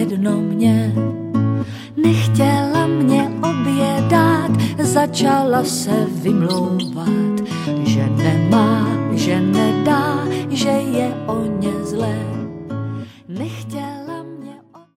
jedno mě. Nechtěla mě obědát, začala se vymlouvat,